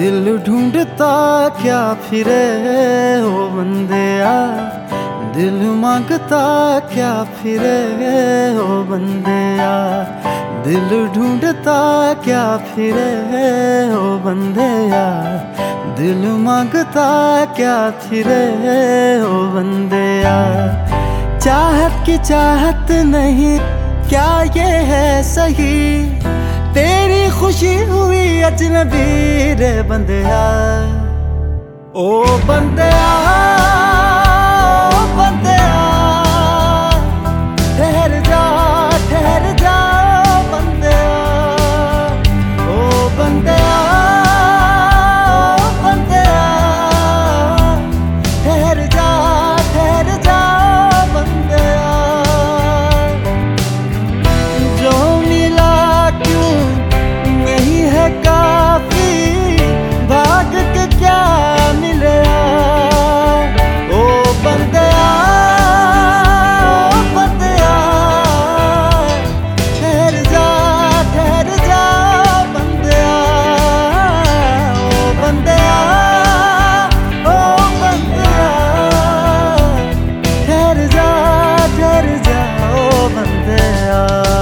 दिल ढूंढता क्या फिरे ओ बंदिया, दिल मांगता क्या फिरे ओ बंदिया, दिल ढूंढता क्या फिरे ओ बंदिया, दिल मांगता क्या फिरे ओ बंदिया। चाहत की चाहत नहीं क्या ये है सही, तेरी खुशी हुई अजनबी रे बंदिया। ओ बंदिया ओ बंदिया, ठहर जा बंदिया। ओ बंदिया ओ बंदिया, ठहर जा बंदिया। जो मिला क्यों नहीं है काफी, भाग के क्या मिला। ओ बंदिया ओ बंदिया, ठहर जा बंदिया। ओ बंदिया ओ बंदिया, ठहर जा ओ बंदिया।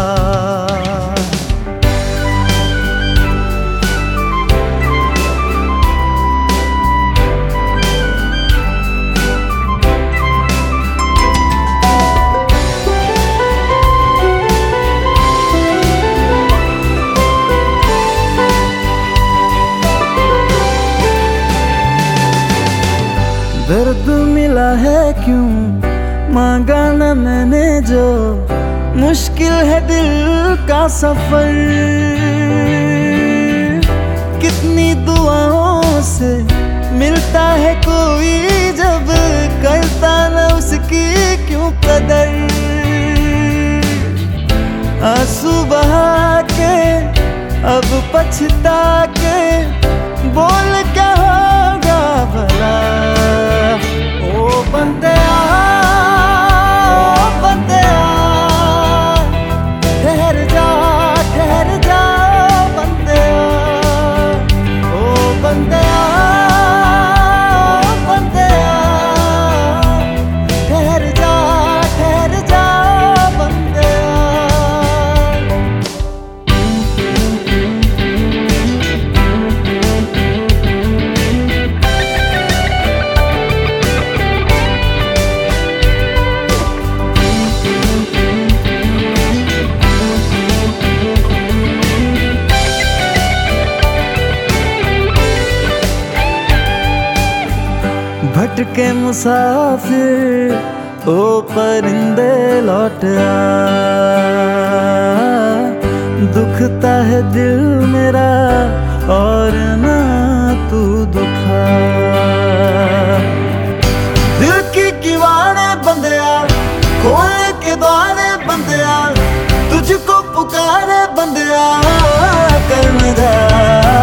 दर्द मिला है क्यों मांगा न मैंने जो, मुश्किल है दिल का सफर। कितनी दुआओं से मिलता है कोई, जब करता न उसकी क्यों कदर। आंसू बहा के अब पछता के बोल क्या होगा भला। ओ बंदिया ओ बंदिया, ठहर जा बंदिया। ओ बंदिया ओ बंदिया, ठहर जा बंदिया। भटके मुसाफिर ओ परिंदे लौट आ, दुखता है दिल मेरा और ना तू दुखा। दिल की किवाड़े बंदिया खोल के द्वारे बंदिया, तुझको पुकारे बंदिया कर मेरा।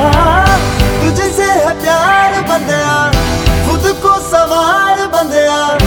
तुझसे है प्यार बंदिया, खुद को सवार बंदिया।